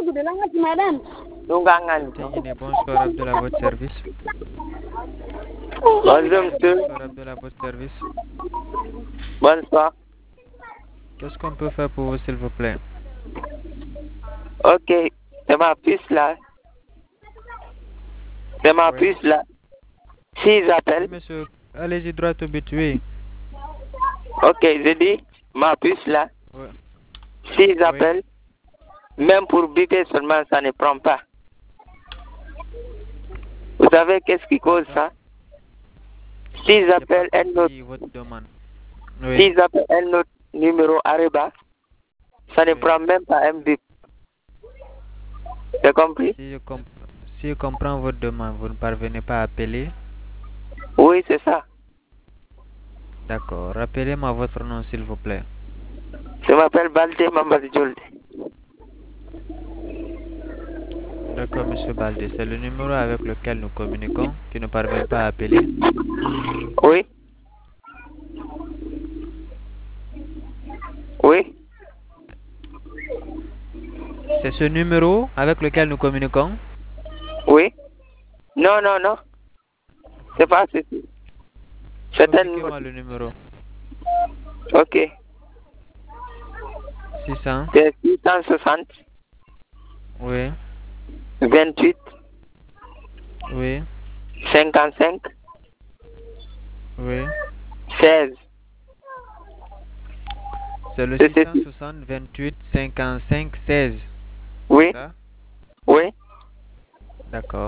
Bonsoir Abdullah, à votre service. Bonjour monsieur. Bonsoir Abdullah, à votre service. Bonsoir. Qu'est-ce qu'on peut faire pour vous, s'il vous plaît? Ok, c'est ma puce là. C'est ma Oui. puce là. S'ils Oui, appellent. monsieur, allez-y droit au but, oui. Ok, je dis ma puce là. Oui. S'ils Oui. appellent, même pour biper seulement, ça ne prend pas. Vous savez qu'est-ce qui cause ça? S'ils appellent un autre, votre demande. Oui. s'ils appellent un autre numéro Areba, ça ne Oui. prend même pas un bip. T'as compris? Si je comprends votre demande, vous ne parvenez pas à appeler? Oui, c'est ça. D'accord. Rappelez-moi votre nom, s'il vous plaît. Je m'appelle Balde Mamad Jolde. D'accord, monsieur Baldé. C'est le numéro avec lequel nous communiquons qui ne parvient pas à appeler. Oui. Oui. C'est ce numéro avec lequel nous communiquons? Oui. Non, non, non. C'est pas ceci. C'est un Communiquez-moi le numéro. Ok. 600. C'est 660 Oui. 28 Oui. 55 Oui. 16. C'est le C'est ceci. 660 28 55 16. Oui. Ça? Oui. D'accord.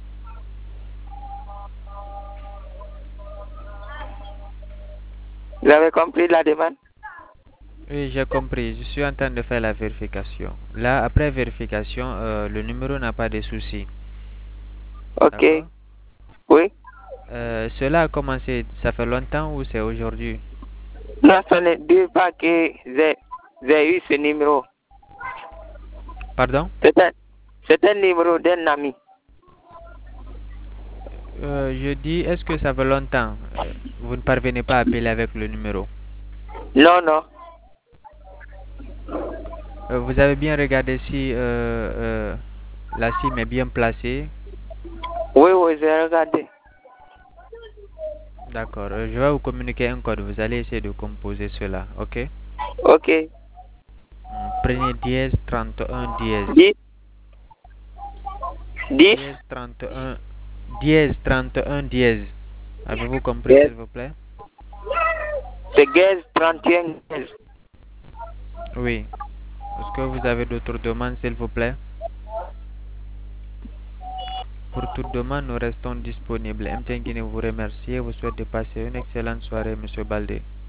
Vous avez compris la demande? Oui, j'ai compris. Je suis en train de faire la vérification. Là, après vérification, le numéro n'a pas de souci. Ok. D'accord. Oui. Cela a commencé, ça fait longtemps ou c'est aujourd'hui? Non, ce ne dit pas que j'ai eu ce numéro. Pardon? C'est un numéro d'un ami. Je dis, est-ce que ça fait longtemps? Vous ne parvenez pas à appeler avec le numéro? Non, non. Vous avez bien regardé si la SIM est bien placée? Oui, oui, j'ai regardé. D'accord. Je vais vous communiquer un code. Vous allez essayer de composer cela, ok? Ok. Prenez dièse 31 dièse. 10. 10. Dièse 31 dièse 31 dièse. Avez-vous compris, s'il vous plaît? C'est gaz 31 gaz. Oui. Est-ce que vous avez d'autres demandes, s'il vous plaît? Pour toute demande, nous restons disponibles. M. Guinée vous remercie et vous souhaite de passer une excellente soirée, Monsieur Baldé.